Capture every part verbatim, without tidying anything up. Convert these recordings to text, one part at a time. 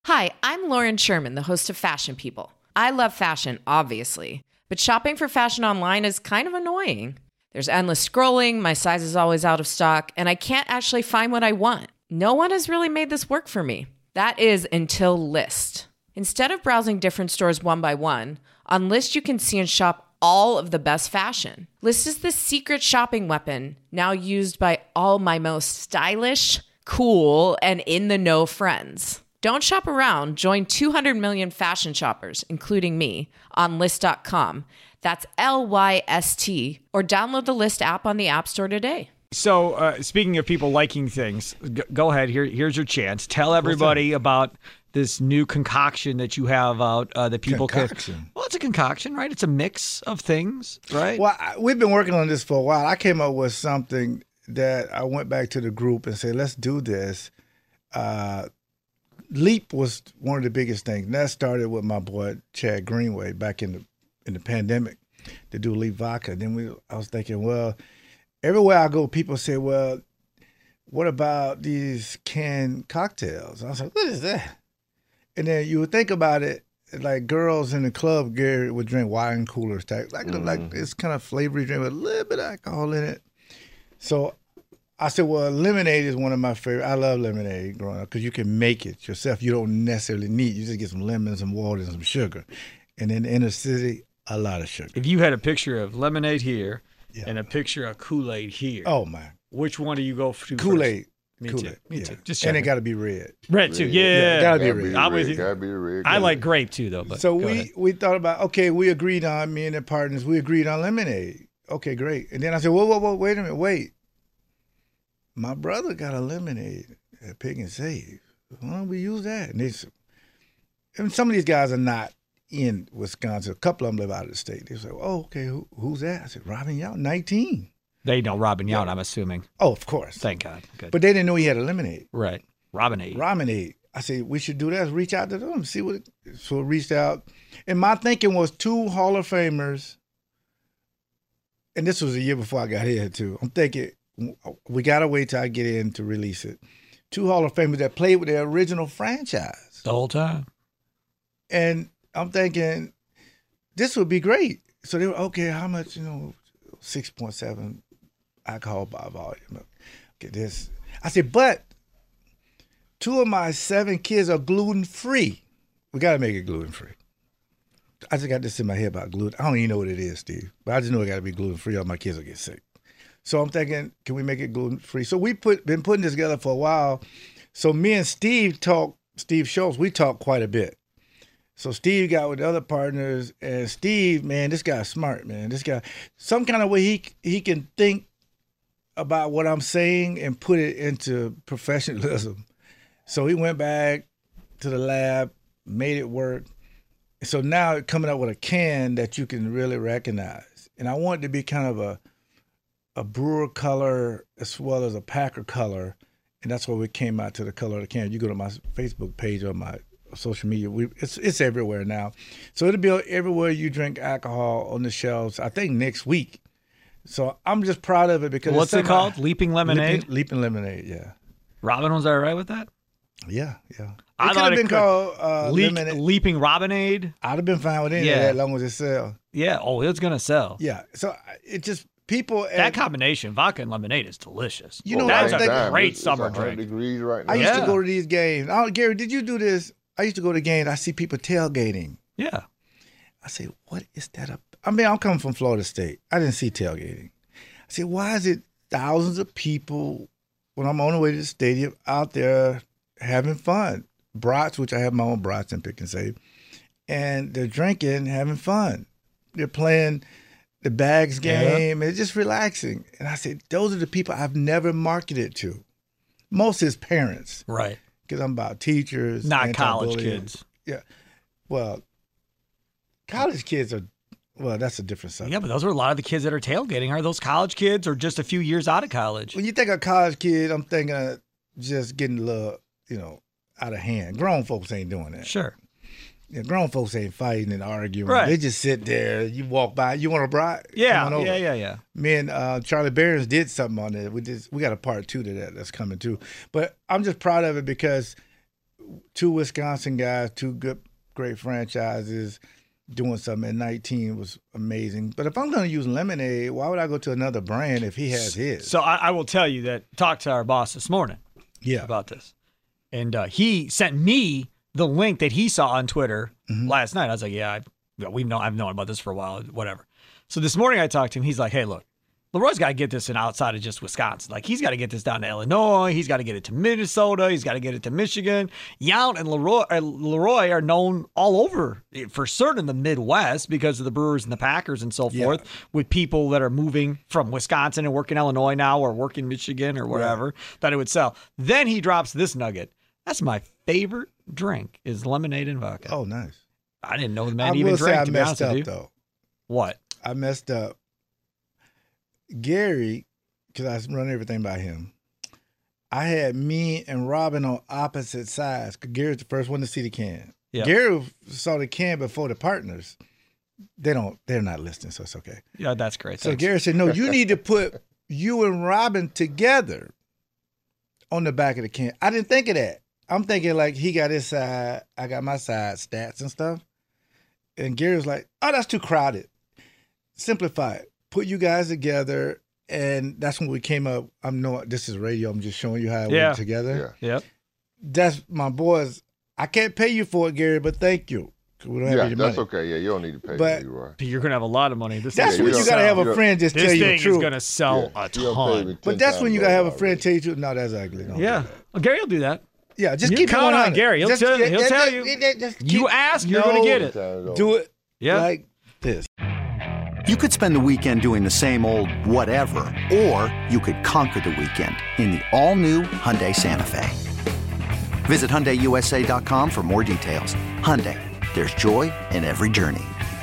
Hi, I'm Lauren Sherman, the host of Fashion People. I love fashion, obviously, but shopping for fashion online is kind of annoying. There's endless scrolling, my size is always out of stock, and I can't actually find what I want. No one has really made this work for me. That is until Lyst. Instead of browsing different stores one by one, on Lyst you can see and shop all of the best fashion. Lyst is the secret shopping weapon, now used by all my most stylish, cool, and in-the-know friends. Don't shop around. Join two hundred million fashion shoppers, including me, on Lyst dot com. That's L Y S T. Or download the Lyst app on the App Store today. So, uh, speaking of people liking things, g- go ahead. Here, here's your chance. Tell everybody about this new concoction that you have out uh, that people concoction. can. Well, it's a concoction, right? It's a mix of things, right? Well, I, we've been working on this for a while. I came up with something that I went back to the group and said, let's do this. Uh, Leap was one of the biggest things. And that started with my boy Chad Greenway back in the in the pandemic to do Leap Vodka. Then we, I was thinking, well, everywhere I go, people say, well, what about these canned cocktails? I was like, what is that? And then you would think about it, like girls in the club, Gary would drink wine coolers type, like mm-hmm. like it's kind of flavory drink with a little bit of alcohol in it. So I said, well, lemonade is one of my favorite. I love lemonade growing up because you can make it yourself. You don't necessarily need. You just get some lemons, some water, and some sugar. And in the inner city, a lot of sugar. If you had a picture of lemonade here yeah. and a picture of Kool-Aid here, oh man, which one do you go for? Kool-Aid. Me Kool-Aid. too. Me yeah. too. Just and it checking. got to be red. Red too. Yeah, yeah gotta, gotta be be red. I'm with you. Gotta be red. I like grape too, though. But so go we ahead. we thought about okay, we agreed on me and the partners. We agreed on lemonade. Okay, great. And then I said, whoa, whoa, whoa, wait a minute, wait. My brother got a lemonade at Pick and Save. Why don't we use that? And, they, and some of these guys are not in Wisconsin. A couple of them live out of the state. They say, oh, okay, who, who's that? I said, Robin Yount, nineteen. They know Robin Yount, yeah. I'm assuming. Oh, of course. Thank God. Good. But they didn't know he had a lemonade. Right. Robinade. Robinade. I said, we should do that. Reach out to them, see what. It, so I reached out. And my thinking was two Hall of Famers. And this was a year before I got here, too. I'm thinking, we got to wait till I get in to release it. Two Hall of Famers that played with their original franchise. The whole time. And I'm thinking, this would be great. So they were, okay, how much, you know, six point seven alcohol by volume. Okay, this. I said, but two of my seven kids are gluten-free. We got to make it gluten-free. I just got this in my head about gluten. I don't even know what it is, Steve. But I just know it got to be gluten-free or my kids will get sick. So I'm thinking, can we make it gluten-free? So we put been putting this together for a while. So me and Steve talk, Steve Schultz, we talk quite a bit. So Steve got with the other partners, and Steve, man, this guy's smart, man. This guy, some kind of way he he can think about what I'm saying and put it into professionalism. So he went back to the lab, made it work. So now coming up with a can that you can really recognize. And I want it to be kind of a a brewer color as well as a packer color, and that's why we came out to the color of the can. You go to my Facebook page or my social media, we, it's it's everywhere now. So it'll be everywhere you drink alcohol on the shelves, I think next week. So I'm just proud of it because What's it called? I, Leaping Lemonade? Leaping, Leaping Lemonade, yeah. Robin was all right with that? Yeah, yeah. It I could thought have it been could- called uh, Leap, Lemonade. Leaping Robinade? I'd have been fine with any Yeah. of that as long as it sell. Yeah. Oh, it's going to sell. Yeah. So it just people. That and, combination, vodka and lemonade, is delicious. You know, That's I a think- Damn, great it's, summer it's one hundred drink. degrees right now. I used Yeah. to go to these games. Oh, Gary, did you do this? I used to go to games. I see people tailgating. Yeah. I say, what is that up? I mean, I'm coming from Florida State. I didn't see tailgating. I said, why is it thousands of people when I'm on the way to the stadium out there having fun? Brats, which I have my own brats in Pick and Save, and they're drinking, having fun. They're playing the bags game. Yeah. It's just relaxing. And I said, those are the people I've never marketed to. Most is parents. Right. Because I'm about teachers. Not college anti-bullying. kids. Yeah. Well, college kids are, well, that's a different subject. Yeah, but those are a lot of the kids that are tailgating. Are those college kids or just a few years out of college? When you think of college kid, I'm thinking of just getting a little, you know, out of hand. Grown folks ain't doing that. Sure. Yeah, grown folks ain't fighting and arguing. Right. They just sit there. You walk by. You want a bride? Yeah, Come on over. yeah, yeah, yeah. Me and uh, Charlie Behrens did something on it. We just we got a part two to that that's coming too. But I'm just proud of it because two Wisconsin guys, two good, great franchises, doing something at nineteen was amazing. But if I'm going to use Lemonade, why would I go to another brand if he has his? So I, I will tell you that talked to our boss this morning yeah. about this. And uh, he sent me the link that he saw on Twitter mm-hmm. last night. I was like, yeah, I, we've known, I've known about this for a while, whatever. So this morning I talked to him. He's like, hey, look, Leroy's got to get this in outside of just Wisconsin. Like, he's got to get this down to Illinois. He's got to get it to Minnesota. He's got to get it to Michigan. Yount and Leroy, uh, Leroy are known all over, for certain, in the Midwest because of the Brewers and the Packers and so forth, yeah. with people that are moving from Wisconsin and work in Illinois now or work in Michigan or whatever, yeah. that it would sell. Then he drops this nugget. That's my favorite drink is lemonade and vodka. Oh, nice. I didn't know the man I even will drank, say I to be messed honest up, with you. Though. What? I messed up. Gary, because I run everything by him, I had me and Robin on opposite sides. Cause Gary's the first one to see the can. Yep. Gary saw the can before the partners. They don't. They're not listening, so it's okay. Yeah, that's great. So Thanks. Gary said, "No, you need to put you and Robin together on the back of the can." I didn't think of that. I'm thinking like he got his side, I got my side, stats and stuff. And Gary was like, "Oh, that's too crowded. Simplify it. Put you guys together." And that's when we came up. I'm no, this is radio. I'm just showing you how it yeah. went together. Yeah. Yep. That's my boys. I can't pay you for it, Gary, but thank you. We don't have yeah, any that's money. okay. Yeah, you don't need to pay but, me, Roy. You're gonna have a lot of money. This that's thing when you you gotta have a you friend just this tell you the thing truth. is gonna sell yeah, a ton. But that's when you gotta have a friend tell you the truth. No, that's ugly. Don't yeah. Well, Gary will do that. Yeah, just you keep count it on Gary. He'll just, tell, yeah, he'll that, tell that, you. That, that, you keep, ask, you're no, gonna get it. Do it yeah. like this. You could spend the weekend doing the same old whatever, or you could conquer the weekend in the all-new Hyundai Santa Fe. Visit Hyundai U S A dot com for more details. Hyundai, there's joy in every journey.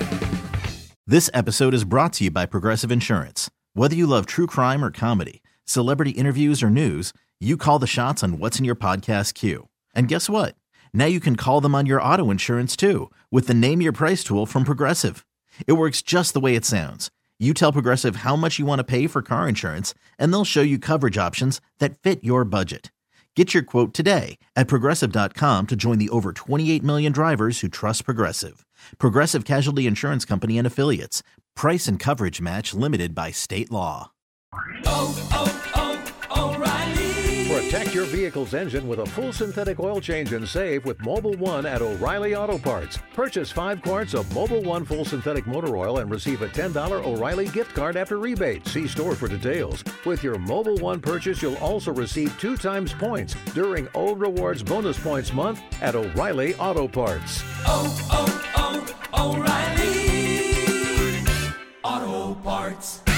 This episode is brought to you by Progressive Insurance. Whether you love true crime or comedy, celebrity interviews or news, you call the shots on what's in your podcast queue. And guess what? Now you can call them on your auto insurance too with the Name Your Price tool from Progressive. It works just the way it sounds. You tell Progressive how much you want to pay for car insurance, and they'll show you coverage options that fit your budget. Get your quote today at Progressive dot com to join the over twenty-eight million drivers who trust Progressive. Progressive Casualty Insurance Company and Affiliates. Price and coverage match limited by state law. Oh, oh, oh, O'Reilly. Protect your vehicle's engine with a full synthetic oil change and save with Mobil one at O'Reilly Auto Parts. Purchase five quarts of Mobil one full synthetic motor oil and receive a ten dollars O'Reilly gift card after rebate. See store for details. With your Mobil one purchase, you'll also receive two times points during O Rewards Bonus Points Month at O'Reilly Auto Parts. Oh, oh, oh, O'Reilly Auto Parts.